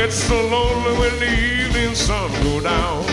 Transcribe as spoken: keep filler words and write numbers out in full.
get so lonely when the evening sun go down.